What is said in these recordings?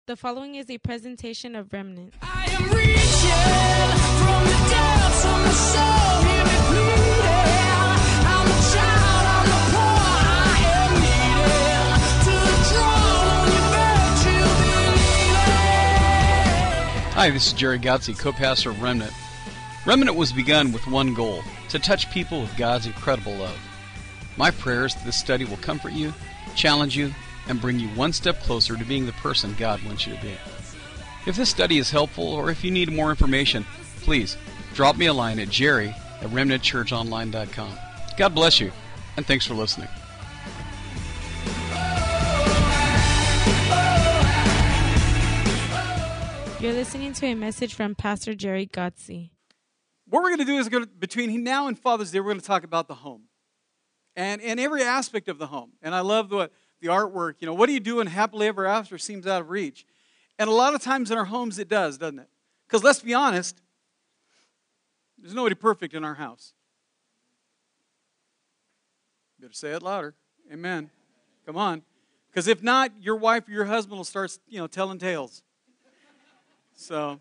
The following is a presentation of Remnant. I am reaching from the depths of my soul, hear me pleading. I'm a child, I'm the poor, I am needing to draw on your virtue. Hi, this is Jerry Gotze, co-pastor of Remnant. Remnant was begun with one goal, to touch people with God's incredible love. My prayer is that this study will comfort you, challenge you, and bring you one step closer to being the person God wants you to be. If this study is helpful, or if you need more information, please drop me a line at jerry@remnantchurchonline.com. God bless you, and thanks for listening. You're listening to a message from Pastor Jerry Gotze. What we're going to do is between now and Father's Day, we're going to talk about the home and every aspect of the home. And I love the artwork. You know, what do you do when happily ever after seems out of reach? And a lot of times in our homes it does, doesn't it? Because let's be honest, there's nobody perfect in our house. Better say it louder. Amen. Come on. Because if not, your wife or your husband will start, telling tales. So,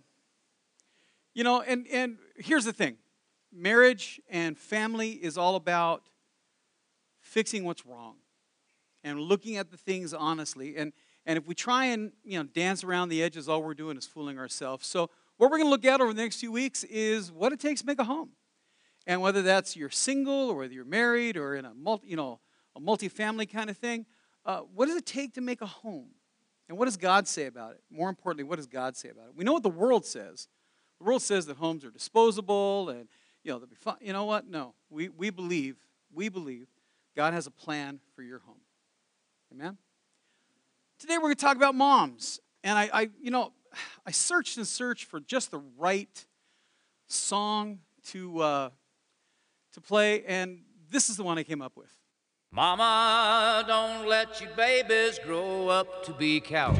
and here's the thing. Marriage and family is all about fixing what's wrong and looking at the things honestly. And if we try and, dance around the edges, all we're doing is fooling ourselves. So what we're going to look at over the next few weeks is what it takes to make a home. And whether that's you're single or whether you're married or in a multi-family kind of thing, what does it take to make a home? And what does God say about it? More importantly, what does God say about it? We know what the world says. The world says that homes are disposable and, they'll be fun. You know what? No. We believe God has a plan for your home. Amen? Today we're going to talk about moms. And I searched and searched for just the right song to play, and this is the one I came up with. Mama, don't let your babies grow up to be cowboys.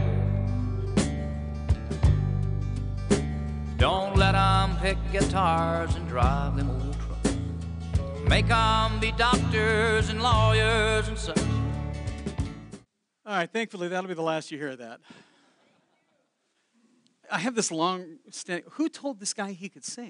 Don't let them pick guitars and drive them old trucks. Make them be doctors and lawyers and such. All right, thankfully, that'll be the last you hear of that. I have this long standing. Who told this guy he could sing?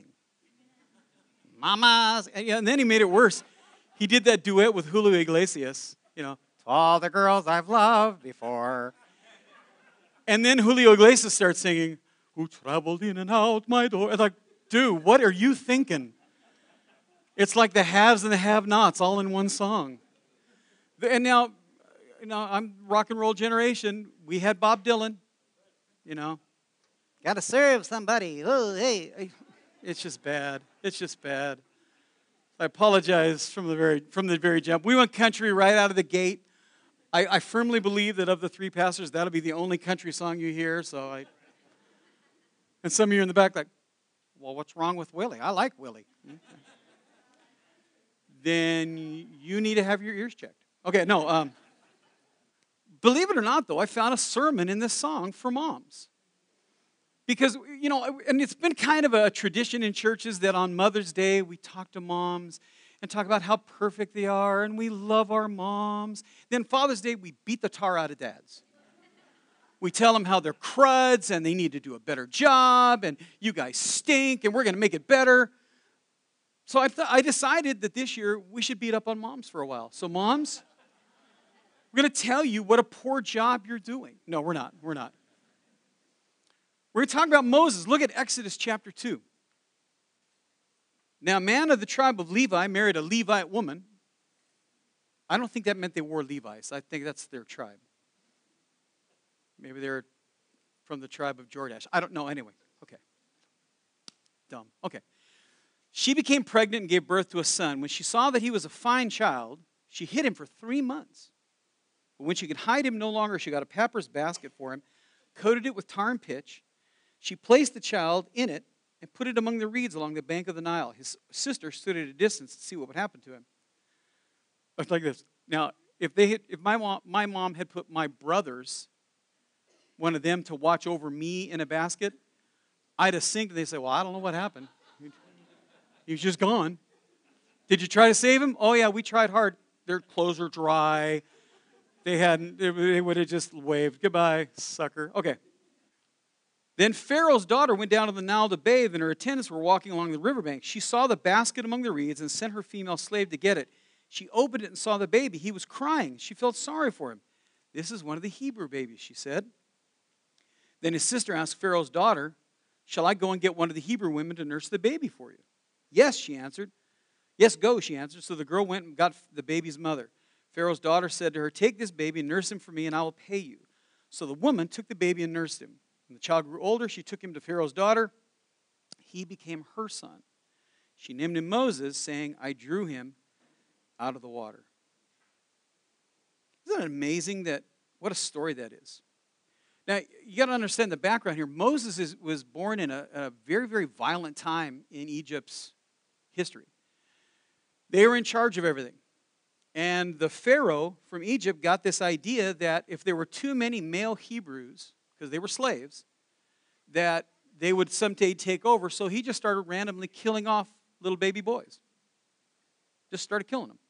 Mamas. And then he made it worse. He did that duet with Julio Iglesias, to all the girls I've loved before. And then Julio Iglesias starts singing, who traveled in and out my door. It's like, dude, what are you thinking? It's like the haves and the have-nots all in one song. And now, I'm rock and roll generation. We had Bob Dylan, Got to serve somebody. Oh, hey. It's just bad. It's just bad. I apologize from the very jump. We went country right out of the gate. I firmly believe that of the three pastors, that'll be the only country song you hear. And some of you in the back like, well, what's wrong with Willie? I like Willie. Okay. Then you need to have your ears checked. Okay, no. Believe it or not, though, I found a sermon in this song for moms. Because, and it's been kind of a tradition in churches that on Mother's Day we talk to moms and talk about how perfect they are and we love our moms. Then Father's Day we beat the tar out of dads. We tell them how they're cruds and they need to do a better job and you guys stink and we're going to make it better. So I decided that this year we should beat up on moms for a while. So moms, we're going to tell you what a poor job you're doing. No, we're not. We're going to talk about Moses. Look at Exodus chapter 2. Now, a man of the tribe of Levi married a Levite woman. I don't think that meant they wore Levi's. I think that's their tribe. Maybe they're from the tribe of Jordash. I don't know. Anyway, okay. Dumb. Okay. She became pregnant and gave birth to a son. When she saw that he was a fine child, she hid him for 3 months. But when she could hide him no longer, she got a papyrus basket for him, coated it with tar and pitch. She placed the child in it and put it among the reeds along the bank of the Nile. His sister stood at a distance to see what would happen to him. It's like this. Now, if my mom had put my brothers, one of them, to watch over me in a basket, I'd have sinked and they'd say, well, I don't know what happened. He was just gone. Did you try to save him? Oh, yeah, we tried hard. Their clothes are dry. They would have just waved, goodbye, sucker. Okay. Then Pharaoh's daughter went down to the Nile to bathe, and her attendants were walking along the riverbank. She saw the basket among the reeds and sent her female slave to get it. She opened it and saw the baby. He was crying. She felt sorry for him. "This is one of the Hebrew babies," she said. Then his sister asked Pharaoh's daughter, "Shall I go and get one of the Hebrew women to nurse the baby for you?" "Yes," she answered. "Yes, go," she answered. So the girl went and got the baby's mother. Pharaoh's daughter said to her, "Take this baby and nurse him for me, and I will pay you." So the woman took the baby and nursed him. When the child grew older, she took him to Pharaoh's daughter. He became her son. She named him Moses, saying, "I drew him out of the water." Isn't it amazing what a story that is? Now, you got to understand the background here. Moses was born in a very, very violent time in Egypt's history. They were in charge of everything. And the Pharaoh from Egypt got this idea that if there were too many male Hebrews, because they were slaves, that they would someday take over. So he just started randomly killing off little baby boys. Just started killing them.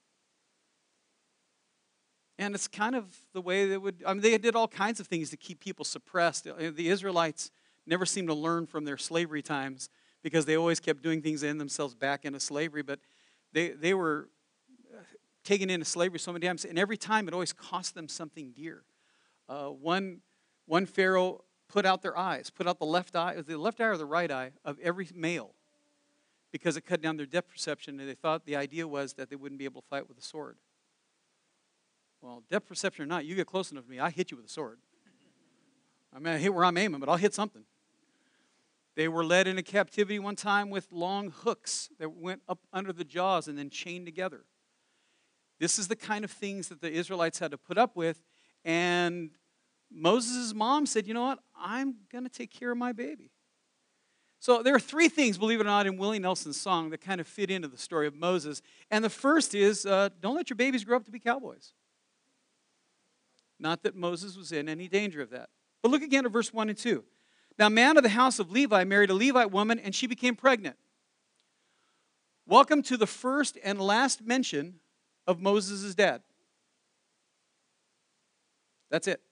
And it's kind of the way they did all kinds of things to keep people suppressed. The Israelites never seemed to learn from their slavery times because they always kept doing things in themselves back into slavery. But they were taken into slavery so many times, and every time it always cost them something dear. One Pharaoh put out their eyes, put out the left eye or the right eye of every male because it cut down their depth perception, and they thought the idea was that they wouldn't be able to fight with a sword. Well, depth perception or not, you get close enough to me, I hit you with a sword. I mean, I hit where I'm aiming, but I'll hit something. They were led into captivity one time with long hooks that went up under the jaws and then chained together. This is the kind of things that the Israelites had to put up with. And Moses' mom said, "You know what? I'm going to take care of my baby." So there are three things, believe it or not, in Willie Nelson's song that kind of fit into the story of Moses. And the first is, don't let your babies grow up to be cowboys. Not that Moses was in any danger of that. But look again at verse 1 and 2. "Now, a man of the house of Levi married a Levite woman, and she became pregnant." Welcome to the first and last mention of Moses' dad. That's it.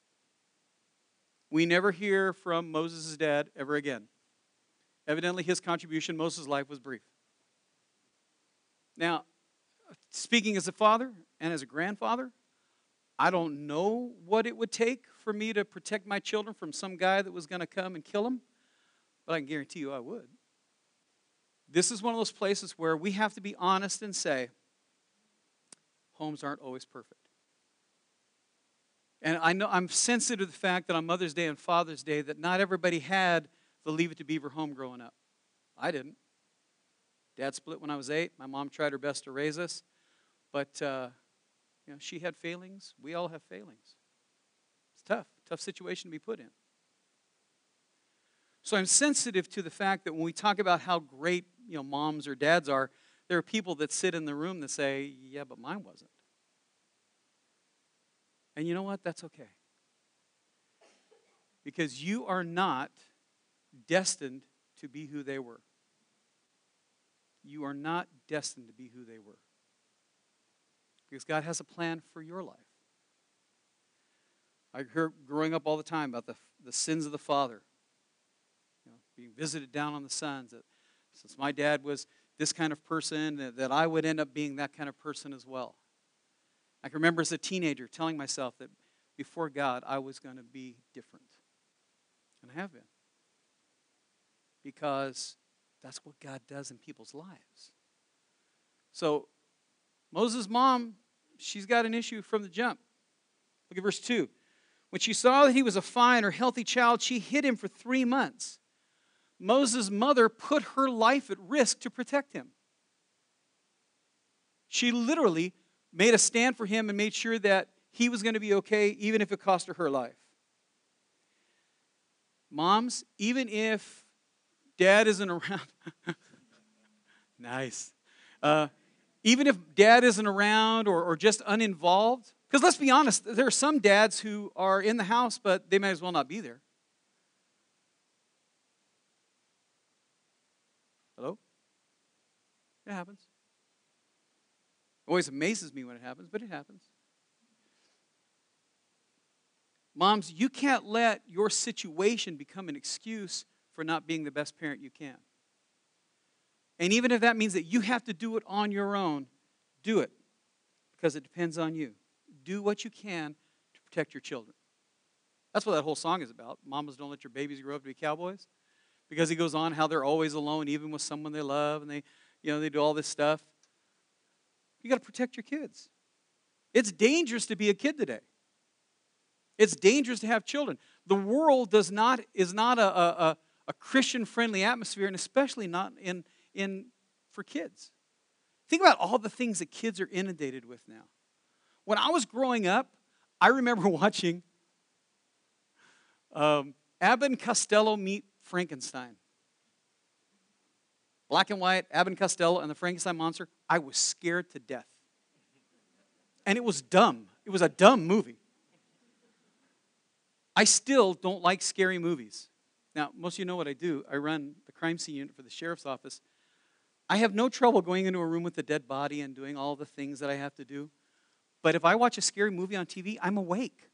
We never hear from Moses' dad ever again. Evidently, his contribution in Moses' life was brief. Now, speaking as a father and as a grandfather, I don't know what it would take for me to protect my children from some guy that was going to come and kill them, but I can guarantee you I would. This is one of those places where we have to be honest and say, homes aren't always perfect. And I know I'm sensitive to the fact that on Mother's Day and Father's Day that not everybody had the Leave It to Beaver home growing up. I didn't. Dad split when I was 8. My mom tried her best to raise us. But, she had failings. We all have failings. It's tough situation to be put in. So I'm sensitive to the fact that when we talk about how great, moms or dads are, there are people that sit in the room that say, "Yeah, but mine wasn't." And you know what? That's okay. Because you are not destined to be who they were. You are not destined to be who they were. Because God has a plan for your life. I heard growing up all the time about the sins of the father. Being visited down on the sons. That since my dad was this kind of person, that I would end up being that kind of person as well. I can remember as a teenager telling myself that before God, I was going to be different. And I have been. Because that's what God does in people's lives. So, Moses' mom, she's got an issue from the jump. Look at verse 2. When she saw that he was a fine or healthy child, she hid him for 3 months. Moses' mother put her life at risk to protect him. She literally made a stand for him and made sure that he was going to be okay, even if it cost her life. Moms, even if dad isn't around, nice. Even if dad isn't around or just uninvolved, because let's be honest, there are some dads who are in the house, but they might as well not be there. Hello? It happens. It always amazes me when it happens, but it happens. Moms, you can't let your situation become an excuse for not being the best parent you can. And even if that means that you have to do it on your own, do it, because it depends on you. Do what you can to protect your children. That's what that whole song is about. Mamas, don't let your babies grow up to be cowboys. Because he goes on how they're always alone, even with someone they love, and they do all this stuff. You got to protect your kids. It's dangerous to be a kid today. It's dangerous to have children. The world is not a Christian-friendly atmosphere, and especially not for kids. Think about all the things that kids are inundated with now. When I was growing up, I remember watching Abbott and Costello meet Frankenstein. Black and white, Abbott and Costello and the Frankenstein monster. I was scared to death. And it was dumb. It was a dumb movie. I still don't like scary movies. Now, most of you know what I do. I run the crime scene unit for the sheriff's office. I have no trouble going into a room with a dead body and doing all the things that I have to do. But if I watch a scary movie on TV, I'm awake.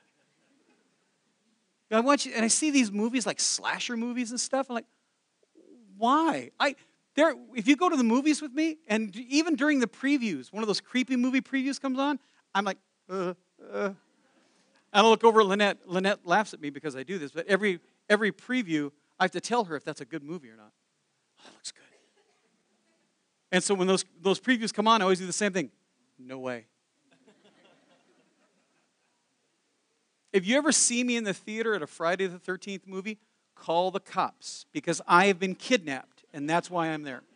I watch and I see these movies like slasher movies and stuff. I'm like, why? If you go to the movies with me, and even during the previews, one of those creepy movie previews comes on, I'm like, And I look over at Lynette. Lynette laughs at me because I do this, but every preview, I have to tell her if that's a good movie or not. Oh, that looks good. And so when those previews come on, I always do the same thing. No way. If you ever see me in the theater at a Friday the 13th movie, call the cops because I have been kidnapped, and that's why I'm there.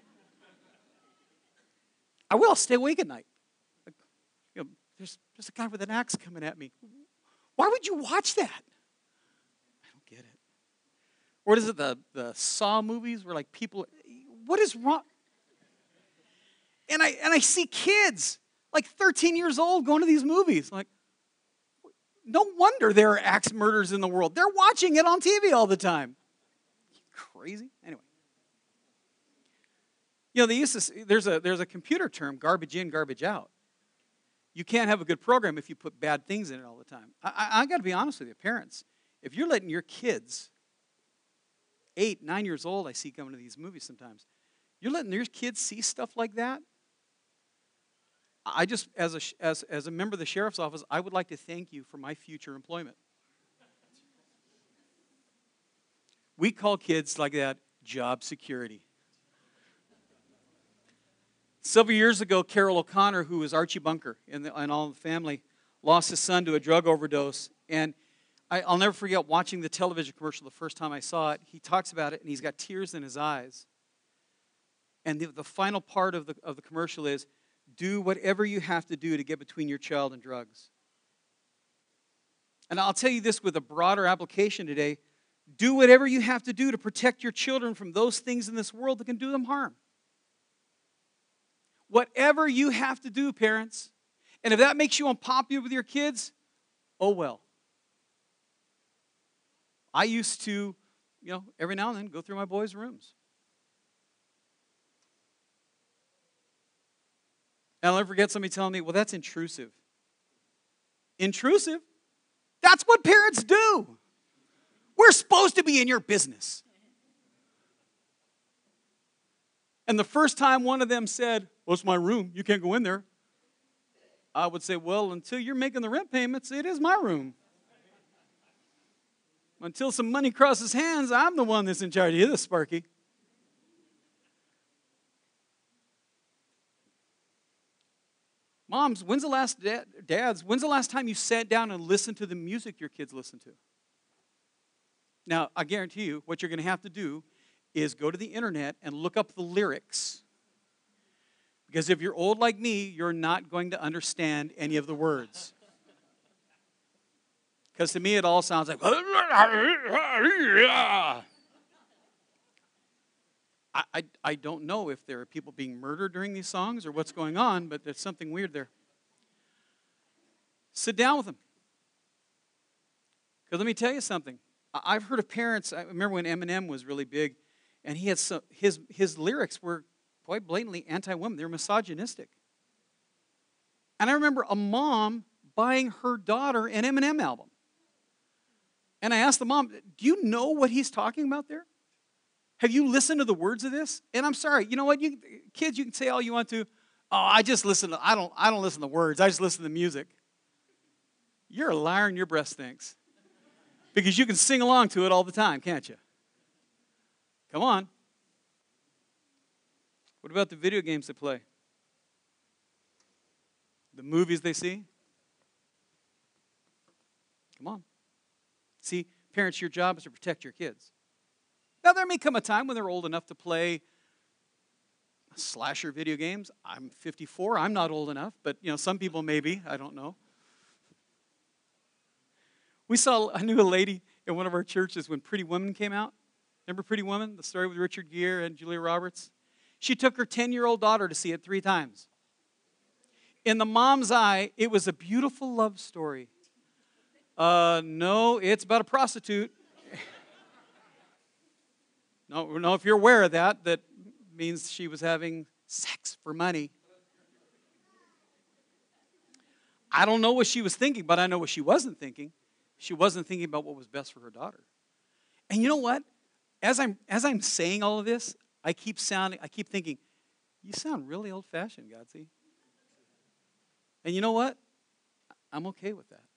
I will stay awake at night. There's a guy with an axe coming at me. Why would you watch that? I don't get it. What is it, the Saw movies where like people, what is wrong? And I see kids like 13 years old going to these movies. Like, no wonder there are axe murders in the world. They're watching it on TV all the time. Crazy. Anyway. They used to, there's a computer term, garbage in, garbage out. You can't have a good program if you put bad things in it all the time. I got to be honest with you, parents. If you're letting your kids, 8, 9 years old, I see coming to these movies sometimes, you're letting your kids see stuff like that, I just, as a member of the sheriff's office, I would like to thank you for my future employment. We call kids like that job security. Several years ago, Carol O'Connor, who was Archie Bunker and all the family, lost his son to a drug overdose. And I'll never forget watching the television commercial the first time I saw it. He talks about it, and he's got tears in his eyes. And the final part of the commercial is, do whatever you have to do to get between your child and drugs. And I'll tell you this with a broader application today. Do whatever you have to do to protect your children from those things in this world that can do them harm. Whatever you have to do, parents. And if that makes you unpopular with your kids, oh well. I used to, every now and then go through my boys' rooms. And I'll never forget somebody telling me, well, that's intrusive. Intrusive? That's what parents do. We're supposed to be in your business. And the first time one of them said, well, it's my room, you can't go in there, I would say, well, until you're making the rent payments, it is my room. Until some money crosses hands, I'm the one that's in charge of this, Sparky. Moms, when's the last time you sat down and listened to the music your kids listen to? Now, I guarantee you, what you're going to have to do is go to the internet and look up the lyrics. Because if you're old like me, you're not going to understand any of the words. Because to me, it all sounds like... I don't know if there are people being murdered during these songs or what's going on, but there's something weird there. Sit down with them. Because let me tell you something. I've heard of parents, I remember when Eminem was really big, and he had his lyrics were quite blatantly anti-women. They were misogynistic. And I remember a mom buying her daughter an Eminem album. And I asked the mom, do you know what he's talking about there? Have you listened to the words of this? And I'm sorry, you know what? Kids, you can say all you want to. Oh, I don't listen to the words. I just listen to the music. You're a liar and your breast stinks. Because you can sing along to it all the time, can't you? Come on. What about the video games they play? The movies they see? Come on. See, parents, your job is to protect your kids. Now, there may come a time when they're old enough to play slasher video games. I'm 54. I'm not old enough, but some people may be. I don't know. I knew a lady in one of our churches when Pretty Woman came out. Remember Pretty Woman, the story with Richard Gere and Julia Roberts? She took her 10-year-old daughter to see it 3 times. In the mom's eye, it was a beautiful love story. No, it's about a prostitute. No, if you're aware of that means she was having sex for money. I don't know what she was thinking, but I know what she wasn't thinking. She wasn't thinking about what was best for her daughter. And you know what? As I'm saying all of this, I keep thinking, you sound really old-fashioned, Godsey. And you know what? I'm okay with that.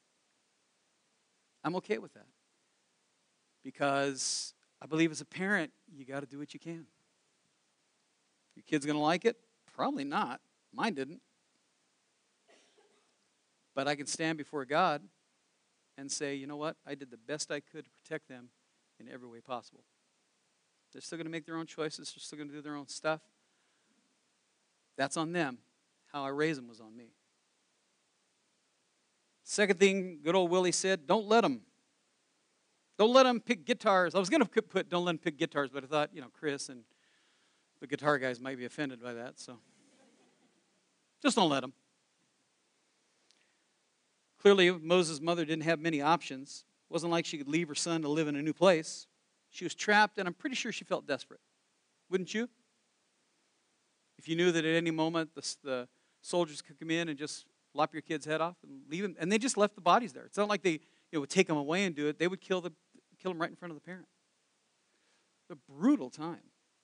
I'm okay with that. Because I believe as a parent, you got to do what you can. Your kid's going to like it? Probably not. Mine didn't. But I can stand before God and say, you know what? I did the best I could to protect them in every way possible. They're still going to make their own choices. They're still going to do their own stuff. That's on them. How I raise them was on me. Second thing, good old Willie said, don't let them pick guitars. I was going to put don't let them pick guitars, but I thought, Chris and the guitar guys might be offended by that, so just don't let them. Clearly, Moses' mother didn't have many options. It wasn't like she could leave her son to live in a new place. She was trapped, and I'm pretty sure she felt desperate. Wouldn't you? If you knew that at any moment the soldiers could come in and just lop your kid's head off and leave him, and they just left the bodies there. It's not like they would take them away and do it. They would kill them right in front of the parent. A brutal time.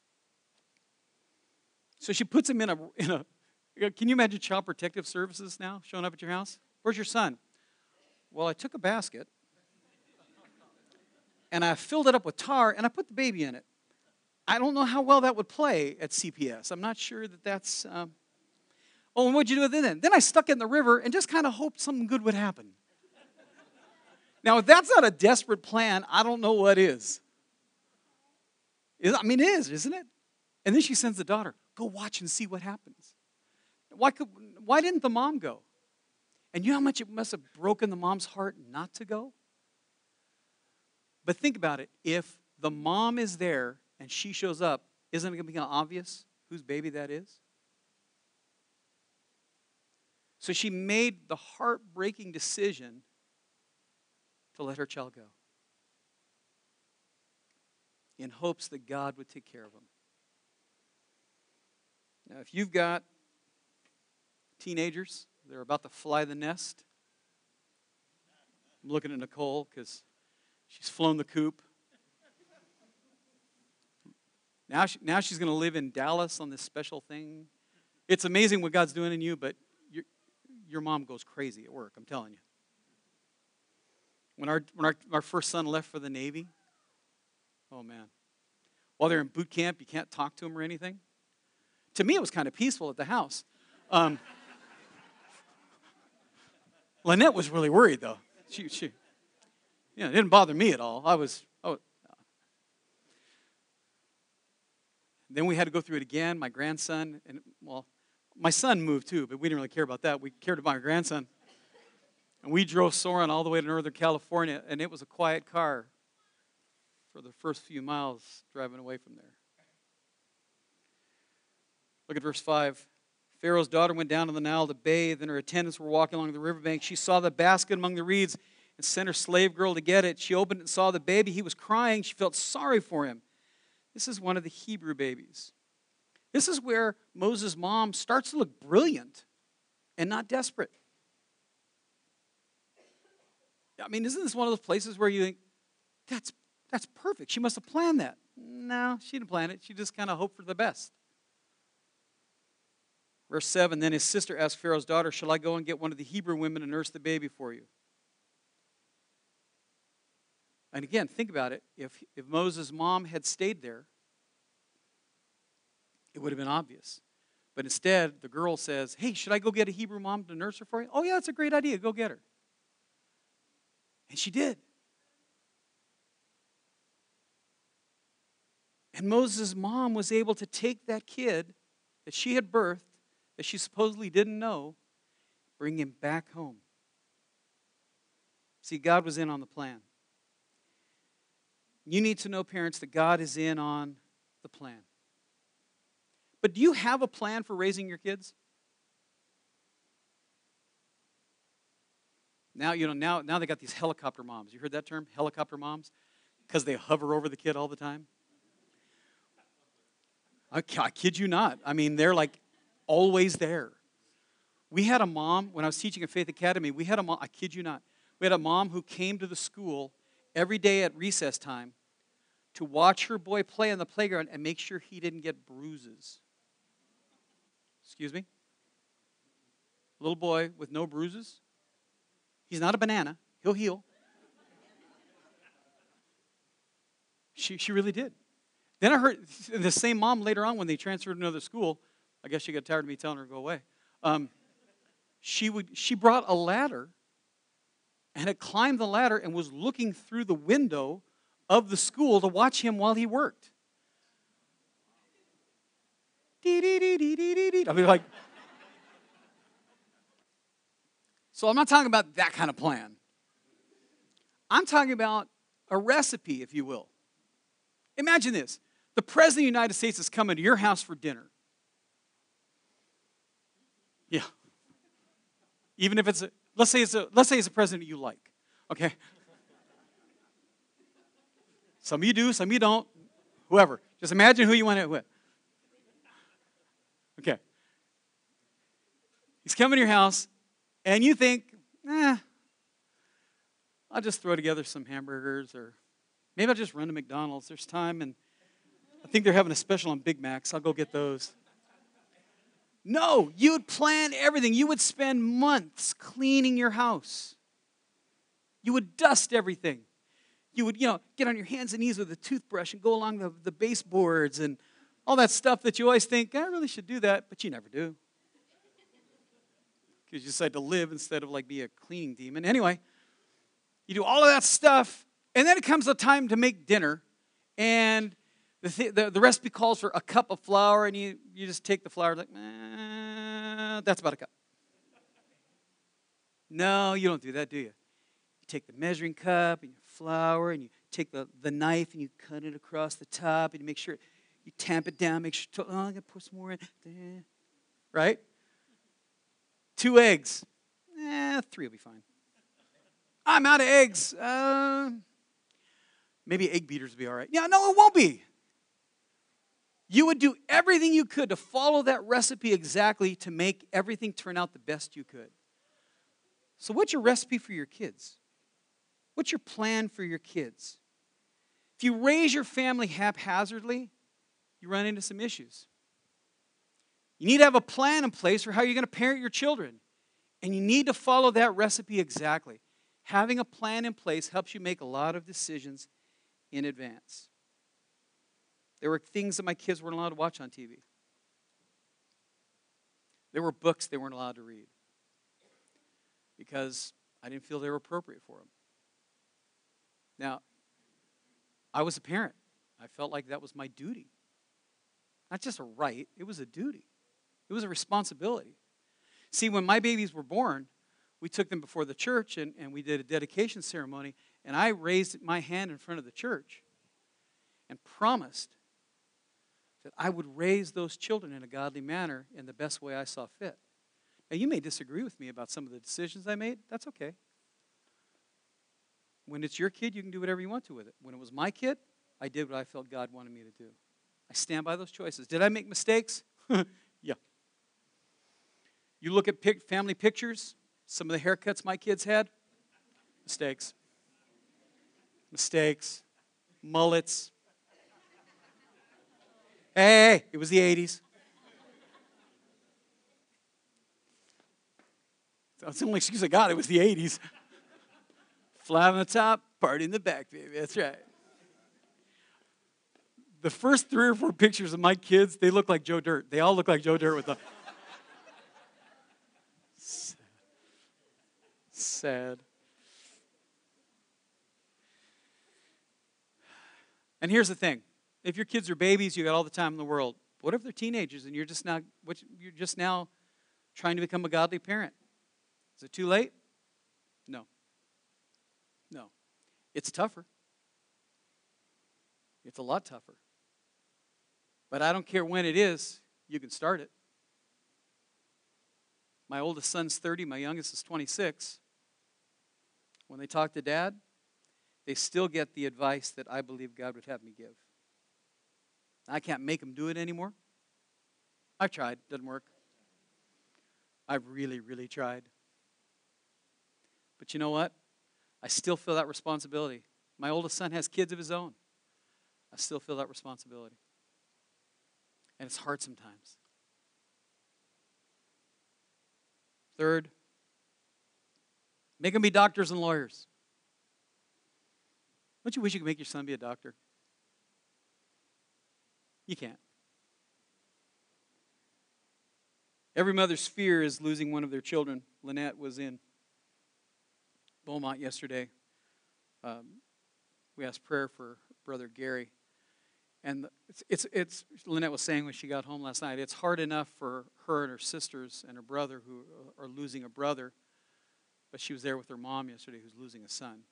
So she puts him in a. Can you imagine Child Protective Services now showing up at your house? Where's your son? Well, I took a basket and I filled it up with tar and I put the baby in it. I don't know how well that would play at CPS. I'm not sure that's. Oh, and what'd you do with it then? Then I stuck it in the river and just kind of hoped something good would happen. Now, if that's not a desperate plan, I don't know what is. It is, isn't it? And then she sends the daughter, go watch and see what happens. Why didn't the mom go? And you know how much it must have broken the mom's heart not to go? But think about it. If the mom is there and she shows up, isn't it going to become obvious whose baby that is? So she made the heartbreaking decision to let her child go in hopes that God would take care of him. Now, if you've got teenagers, they're about to fly the nest. I'm looking at Nicole because she's flown the coop. Now she's going to live in Dallas on this special thing. It's amazing what God's doing in you, but your mom goes crazy at work, I'm telling you. When our first son left for the Navy, oh man. While they're in boot camp, you can't talk to him or anything. To me, it was kind of peaceful at the house. Lynette was really worried, though. She it didn't bother me at all. Then we had to go through it again. My grandson, my son moved too, but we didn't really care about that. We cared about my grandson. And we drove Soren all the way to Northern California, and it was a quiet car for the first few miles driving away from there. Look at verse 5. Pharaoh's daughter went down to the Nile to bathe, and her attendants were walking along the riverbank. She saw the basket among the reeds and sent her slave girl to get it. She opened it and saw the baby. He was crying. She felt sorry for him. This is one of the Hebrew babies. This is where Moses' mom starts to look brilliant and not desperate. I mean, isn't this one of those places where you think, that's perfect. She must have planned that. No, she didn't plan it. She just kind of hoped for the best. Verse 7, then his sister asked Pharaoh's daughter, shall I go and get one of the Hebrew women to nurse the baby for you? And again, think about it. If Moses' mom had stayed there, it would have been obvious. But instead, the girl says, hey, should I go get a Hebrew mom to nurse her for you? Oh, yeah, that's a great idea. Go get her. And she did. And Moses' mom was able to take that kid that she had birthed, that she supposedly didn't know, bring him back home. See, God was in on the plan. You need to know, parents, that God is in on the plan. But do you have a plan for raising your kids? Now, now they got these helicopter moms. You heard that term, helicopter moms? Because they hover over the kid all the time. I kid you not. I mean, they're like always there. We had a mom, when I was teaching at Faith Academy, we had a mom, I kid you not, we had a mom who came to the school every day at recess time to watch her boy play on the playground and make sure he didn't get bruises. Excuse me? Little boy with no bruises. He's not a banana. He'll heal. She really did. Then I heard the same mom later on when they transferred to another school. I guess she got tired of me telling her to go away. She brought a ladder and had climbed the ladder and was looking through the window of the school to watch him while he worked. I mean, like. So I'm not talking about that kind of plan. I'm talking about a recipe, if you will. Imagine this. The President of the United States is coming to your house for dinner. Yeah. Even if it's let's say it's a president you like. Okay? Some of you do, some of you don't. Whoever. Just imagine who you want to with. Okay. He's coming to your house, and you think, I'll just throw together some hamburgers, or maybe I'll just run to McDonald's. There's time, and I think they're having a special on Big Macs. I'll go get those. No, you would plan everything. You would spend months cleaning your house. You would dust everything. You would, get on your hands and knees with a toothbrush and go along the baseboards and all that stuff that you always think, I really should do that, but you never do. Because you decide to live instead of be a cleaning demon. Anyway, you do all of that stuff, and then it comes a time to make dinner, and the recipe calls for a cup of flour, and you just take the flour, that's about a cup. No, you don't do that, do you? You take the measuring cup and your flour, and you take the knife, and you cut it across the top, and you make sure, you tamp it down, make sure, I'm going to put some more in there. Right? 2 eggs. 3 will be fine. I'm out of eggs. Maybe egg beaters will be all right. Yeah, no, it won't be. You would do everything you could to follow that recipe exactly to make everything turn out the best you could. So what's your recipe for your kids? What's your plan for your kids? If you raise your family haphazardly, you run into some issues. You need to have a plan in place for how you're going to parent your children. And you need to follow that recipe exactly. Having a plan in place helps you make a lot of decisions in advance. There were things that my kids weren't allowed to watch on TV. There were books they weren't allowed to read because I didn't feel they were appropriate for them. Now, I was a parent. I felt like that was my duty. Not just a right, it was a duty. It was a responsibility. See, when my babies were born, we took them before the church and we did a dedication ceremony, and I raised my hand in front of the church and promised that I would raise those children in a godly manner in the best way I saw fit. Now, you may disagree with me about some of the decisions I made. That's okay. When it's your kid, you can do whatever you want to with it. When it was my kid, I did what I felt God wanted me to do. I stand by those choices. Did I make mistakes? Yeah. You look at family pictures, some of the haircuts my kids had, Mistakes. Mistakes. Mullets. Hey, it was the 80s. That's the only excuse I got. It was the 80s. Flat on the top, party in the back, baby. That's right. The first 3 or 4 pictures of my kids, they look like Joe Dirt. They all look like Joe Dirt with the... Sad. And here's the thing. If your kids are babies, you got all the time in the world. What if they're teenagers and you're just now trying to become a godly parent? Is it too late? No. No. It's tougher. It's a lot tougher. But I don't care when it is, you can start it. My oldest son's 30, my youngest is 26. When they talk to Dad, they still get the advice that I believe God would have me give. I can't make them do it anymore. I've tried. Doesn't work. I've really, really tried. But you know what? I still feel that responsibility. My oldest son has kids of his own. I still feel that responsibility. And it's hard sometimes. Third, make them be doctors and lawyers. Don't you wish you could make your son be a doctor? You can't. Every mother's fear is losing one of their children. Lynette was in Beaumont yesterday. We asked prayer for brother Gary. And it's Lynette was saying when she got home last night, it's hard enough for her and her sisters and her brother who are losing a brother, but she was there with her mom yesterday who's losing a son.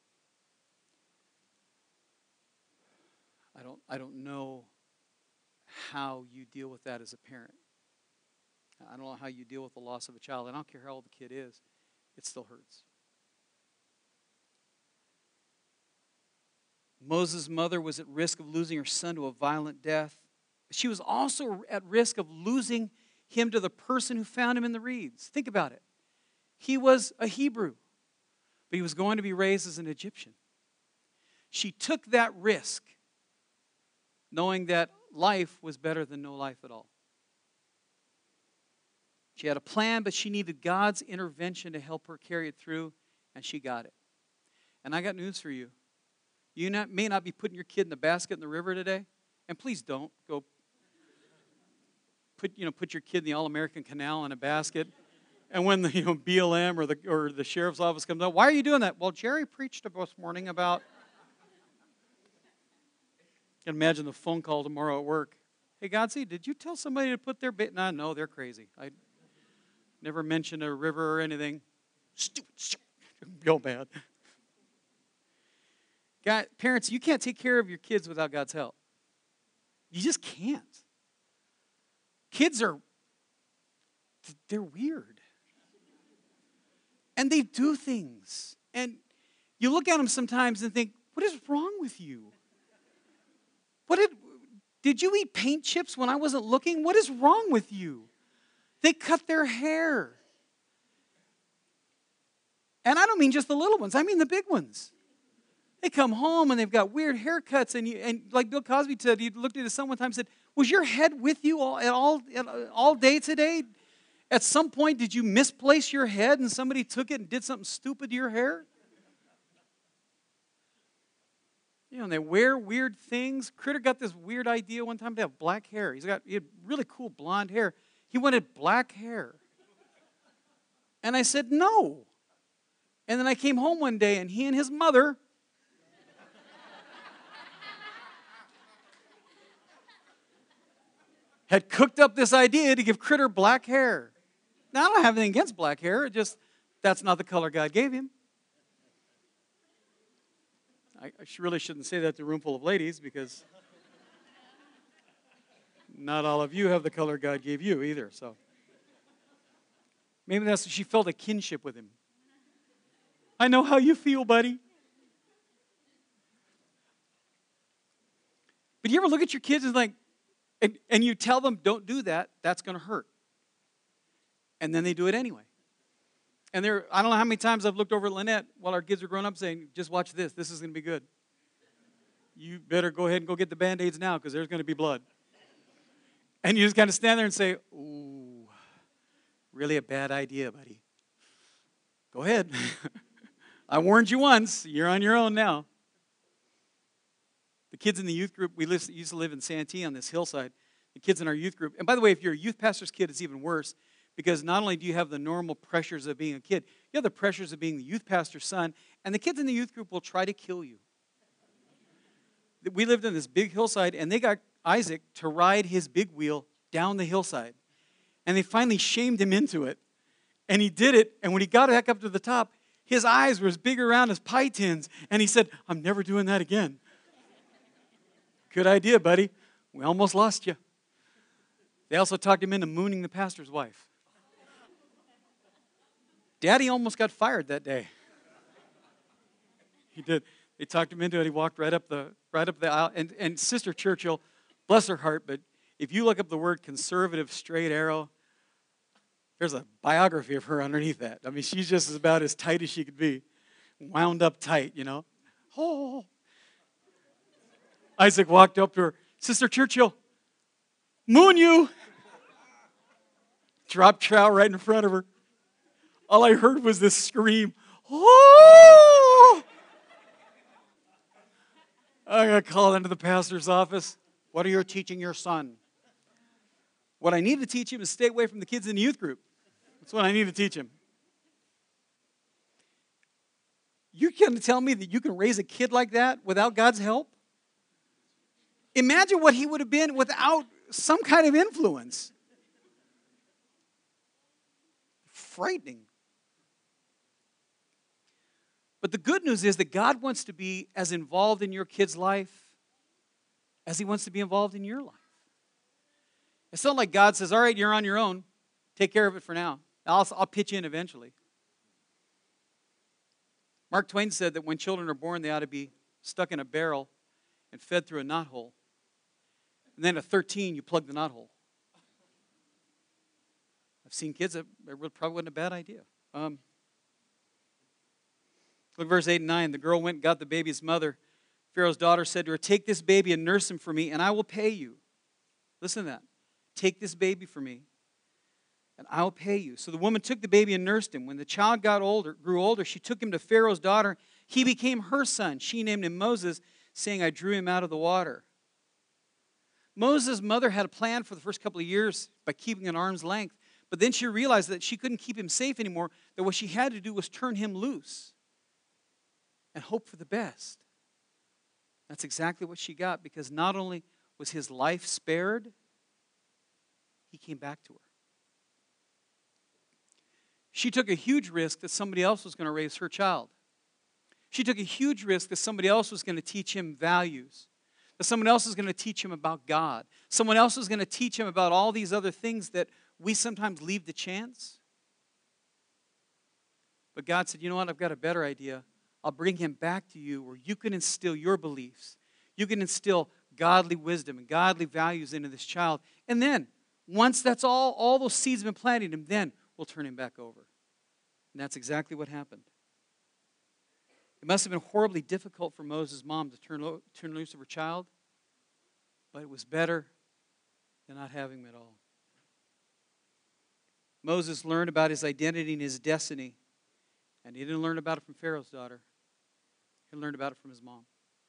I don't know how you deal with that as a parent. I don't know how you deal with the loss of a child. I don't care how old the kid is. It still hurts. Moses' mother was at risk of losing her son to a violent death. She was also at risk of losing him to the person who found him in the reeds. Think about it. He was a Hebrew, but he was going to be raised as an Egyptian. She took that risk, knowing that life was better than no life at all. She had a plan, but she needed God's intervention to help her carry it through, and she got it. And I got news for you. You may not be putting your kid in the basket in the river today, and please don't go put your kid in the All-American Canal in a basket. And when the BLM or the sheriff's office comes out, why are you doing that? Well, Jerry preached this morning about. I can imagine the phone call tomorrow at work. Hey, Godsey, did you tell somebody to put their bait? No, they're crazy. I never mentioned a river or anything. Stupid. Real bad. God, parents, you can't take care of your kids without God's help. You just can't. Kids they're weird. And they do things. And you look at them sometimes and think, what is wrong with you? Did you eat paint chips when I wasn't looking? What is wrong with you? They cut their hair. And I don't mean just the little ones. I mean the big ones. They come home and they've got weird haircuts. And like Bill Cosby said, he looked at his son one time and said, was your head with you all day today? At some point, did you misplace your head and somebody took it and did something stupid to your hair? And they wear weird things. Critter got this weird idea one time to have black hair. He had really cool blonde hair. He wanted black hair. And I said, no. And then I came home one day and he and his mother had cooked up this idea to give Critter black hair. Now, I don't have anything against black hair. That's not the color God gave him. I really shouldn't say that to a room full of ladies because not all of you have the color God gave you either. So maybe that's she felt a kinship with him. I know how you feel, buddy. But you ever look at your kids and you tell them, don't do that, that's going to hurt. And then they do it anyway. And I don't know how many times I've looked over at Lynette while our kids are growing up saying, just watch this. This is going to be good. You better go ahead and go get the Band-Aids now because there's going to be blood. And you just kind of stand there and say, ooh, really a bad idea, buddy. Go ahead. I warned you once. You're on your own now. The kids in the youth group, we used to live in Santee on this hillside. The kids in our youth group, and by the way, if you're a youth pastor's kid, it's even worse because not only do you have the normal pressures of being a kid, you have the pressures of being the youth pastor's son, and the kids in the youth group will try to kill you. We lived in this big hillside, and they got Isaac to ride his big wheel down the hillside. And they finally shamed him into it. And he did it, and when he got back up to the top, his eyes were as big around as pie tins. And he said, I'm never doing that again. Good idea, buddy. We almost lost you. They also talked him into mooning the pastor's wife. Daddy almost got fired that day. He did. They talked him into it. He walked right up the aisle. And Sister Churchill, bless her heart, but if you look up the word conservative straight arrow, there's a biography of her underneath that. I mean, she's just about as tight as she could be. Wound up tight, you know. Oh. Isaac walked up to her. Sister Churchill, moon you. Dropped trout right in front of her. All I heard was this scream. Oh! I got called into the pastor's office. What are you teaching your son? What I need to teach him is stay away from the kids in the youth group. That's what I need to teach him. You're going to tell me that you can raise a kid like that without God's help? Imagine what he would have been without some kind of influence. Frightening. But the good news is that God wants to be as involved in your kid's life as he wants to be involved in your life. It's not like God says, all right, you're on your own. Take care of it for now. I'll pitch in eventually. Mark Twain said that when children are born, they ought to be stuck in a barrel and fed through a knothole. And then at 13, you plug the knothole. I've seen kids that probably wasn't a bad idea. Look at verse 8 and 9. The girl went and got the baby's mother. Pharaoh's daughter said to her, take this baby and nurse him for me, and I will pay you. Listen to that. Take this baby for me, and I'll pay you. So the woman took the baby and nursed him. When the child grew older, she took him to Pharaoh's daughter. He became her son. She named him Moses, saying, I drew him out of the water. Moses' mother had a plan for the first couple of years by keeping an arm's length, but then she realized that she couldn't keep him safe anymore, that what she had to do was turn him loose and hope for the best. That's exactly what she got, because not only was his life spared, he came back to her. She took a huge risk that somebody else was going to raise her child. She took a huge risk that somebody else was going to teach him values, that someone else was going to teach him about God. Someone else was going to teach him about all these other things that we sometimes leave to chance. But God said, you know what, I've got a better idea. I'll bring him back to you where you can instill your beliefs. You can instill godly wisdom and godly values into this child. And then, once that's all those seeds have been planted in him, then we'll turn him back over. And that's exactly what happened. It must have been horribly difficult for Moses' mom to turn loose of her child, but it was better than not having him at all. Moses learned about his identity and his destiny, and he didn't learn about it from Pharaoh's daughter. He learned about it from his mom.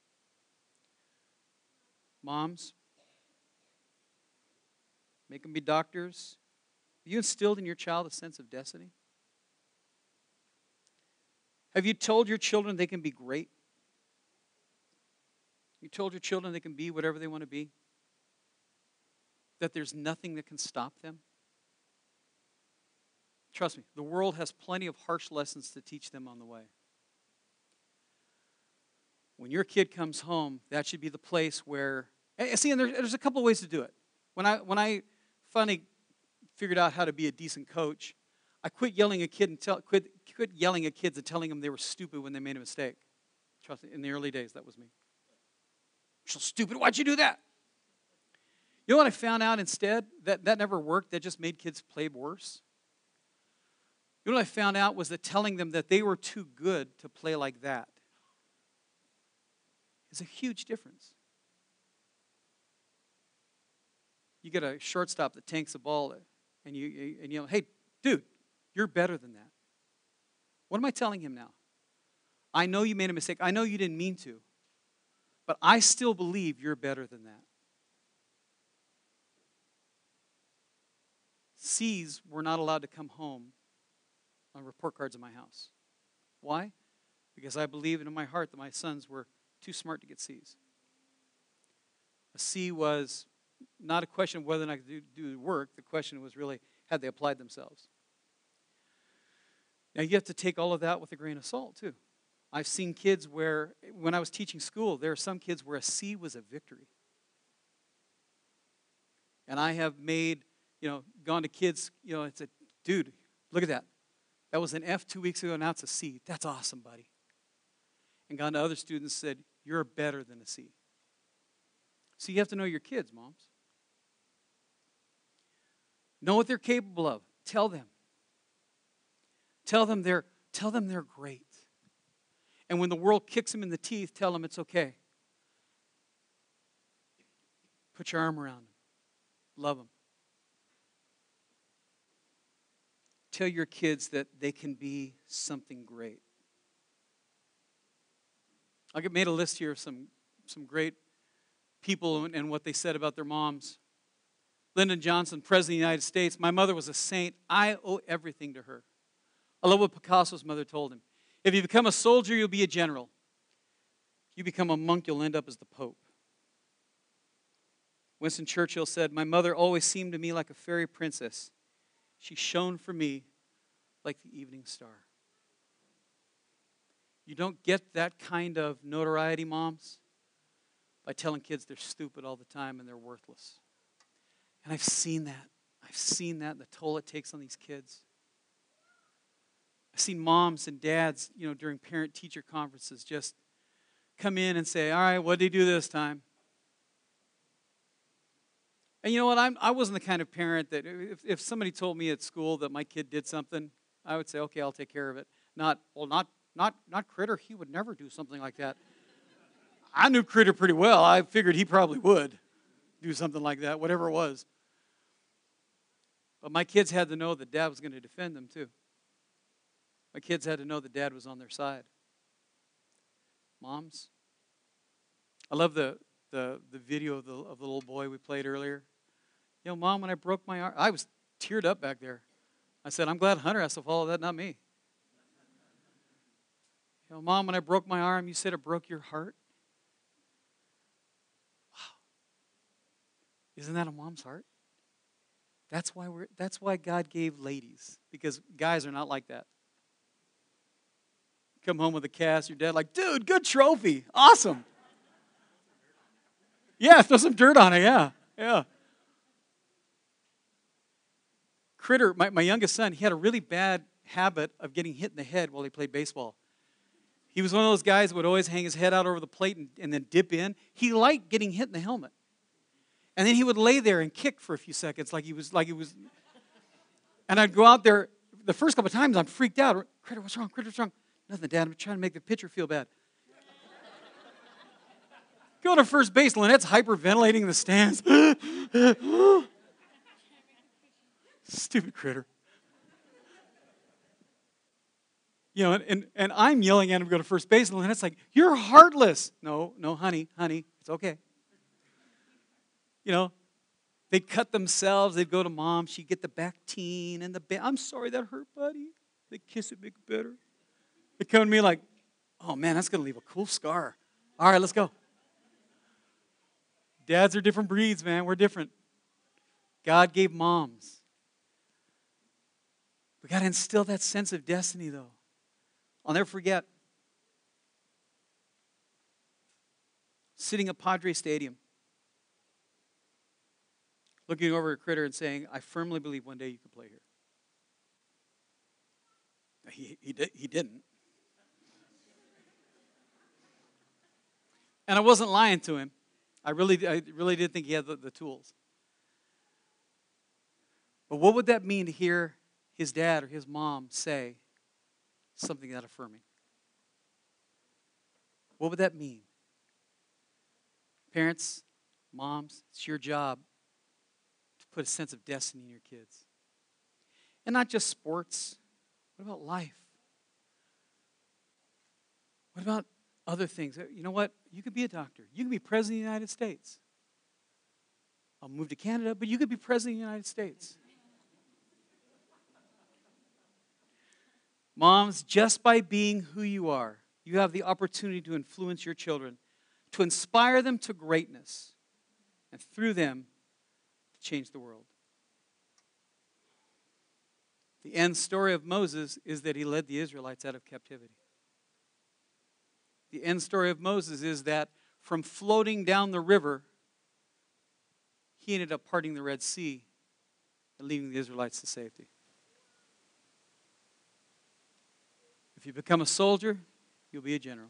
Moms, make them be doctors. Have you instilled in your child a sense of destiny? Have you told your children they can be great? You told your children they can be whatever they want to be? That there's nothing that can stop them? Trust me, the world has plenty of harsh lessons to teach them on the way. When your kid comes home, that should be the place where... See, and there's a couple of ways to do it. When I finally figured out how to be a decent coach, I quit yelling at kids and telling them they were stupid when they made a mistake. Trust me, in the early days, that was me. You're so stupid, why'd you do that? You know what I found out instead? That never worked. That just made kids play worse. You know what I found out was that telling them that they were too good to play like that is a huge difference. You get a shortstop that tanks a ball, and you know, hey, dude, you're better than that. What am I telling him now? I know you made a mistake. I know you didn't mean to. But I still believe you're better than that. C's were not allowed to come home on report cards in my house. Why? Because I believed in my heart that my sons were too smart to get C's. A C was not a question of whether or not I could do the work. The question was really, had they applied themselves? Now, you have to take all of that with a grain of salt, too. I've seen kids where, when I was teaching school, there are some kids where a C was a victory. And I have made, gone to kids, and said, dude, look at that. That was an F 2 weeks ago, now it's a C. That's awesome, buddy. And gone to other students and said, you're better than a C. So you have to know your kids, moms. Know what they're capable of. Tell them. Tell them they're great. And when the world kicks them in the teeth, tell them it's okay. Put your arm around them. Love them. Tell your kids that they can be something great. I made a list here of some great people and what they said about their moms. Lyndon Johnson, President of the United States. My mother was a saint. I owe everything to her. I love what Picasso's mother told him. If you become a soldier, you'll be a general. If you become a monk, you'll end up as the Pope. Winston Churchill said, my mother always seemed to me like a fairy princess. She shone for me like the evening star. You don't get that kind of notoriety, moms, by telling kids they're stupid all the time and they're worthless. And I've seen that. I've seen that, the toll it takes on these kids. I've seen moms and dads, during parent-teacher conferences just come in and say, all right, what did he do this time? And you know what? I wasn't the kind of parent that if somebody told me at school that my kid did something, I would say, okay, I'll take care of it. Not Critter. He would never do something like that. I knew Critter pretty well. I figured he probably would do something like that, whatever it was. But my kids had to know that Dad was going to defend them too. My kids had to know that Dad was on their side. Moms, I love the video of the little boy we played earlier. Mom, when I broke my arm, I was teared up back there. I said, I'm glad Hunter has to follow that, not me. Mom, when I broke my arm, you said it broke your heart. Wow. Isn't that a mom's heart? That's why God gave ladies, because guys are not like that. Come home with a cast, your dad like, dude, good trophy. Awesome. Yeah, throw some dirt on it, yeah. Critter, my youngest son, he had a really bad habit of getting hit in the head while he played baseball. He was one of those guys who would always hang his head out over the plate and then dip in. He liked getting hit in the helmet. And then he would lay there and kick for a few seconds like he was. And I'd go out there, the first couple of times I'm freaked out. Critter, what's wrong? Critter, what's wrong? Nothing, Dad. I'm trying to make the pitcher feel bad. Go to first base. Lynette's hyperventilating in the stands. Stupid Critter. And I'm yelling at him to go to first base, and Lynette's like, you're heartless. No, honey, it's okay. They'd cut themselves. They'd go to Mom. She'd get the Bactine and I'm sorry that hurt, buddy. They'd kiss it, make it better. They'd come to me like, oh, man, that's going to leave a cool scar. All right, let's go. Dads are different breeds, man. We're different. God gave moms. We got to instill that sense of destiny, though. I'll never forget sitting at Padre Stadium, looking over at Critter and saying, I firmly believe one day you can play here. He didn't. And I wasn't lying to him. I really did think he had the tools. But what would that mean to hear his dad or his mom say something that affirming? What would that mean? Parents, moms, it's your job to put a sense of destiny in your kids. And not just sports. What about life? What about other things? You know what? You could be a doctor. You could be president of the United States. I'll move to Canada, but you could be president of the United States. Moms, just by being who you are, you have the opportunity to influence your children, to inspire them to greatness, and through them, to change the world. The end story of Moses is that he led the Israelites out of captivity. The end story of Moses is that from floating down the river, he ended up parting the Red Sea and leading the Israelites to safety. If you become a soldier, you'll be a general.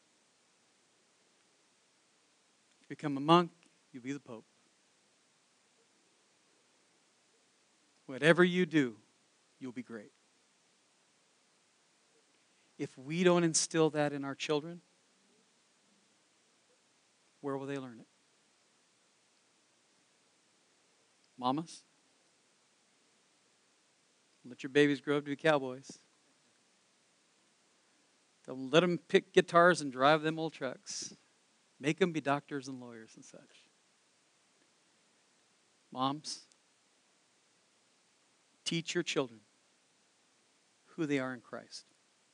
If you become a monk, you'll be the Pope. Whatever you do, you'll be great. If we don't instill that in our children, where will they learn it? Mamas, let your babies grow up to be cowboys. Don't let them pick guitars and drive them old trucks. Make them be doctors and lawyers and such. Moms, teach your children who they are in Christ,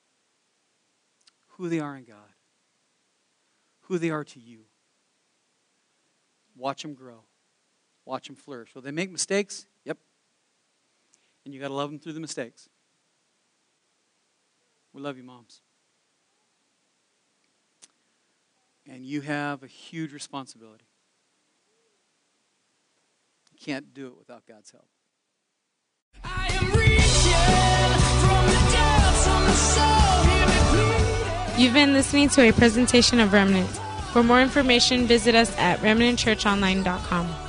who they are in God, who they are to you. Watch them grow. Watch them flourish. Will they make mistakes? Yep. And you got to love them through the mistakes. We love you, moms. And you have a huge responsibility. You can't do it without God's help. I am reaching from the depths of my soul. Hear me pleading. You've been listening to a presentation of Remnant. For more information, visit us at remnantchurchonline.com.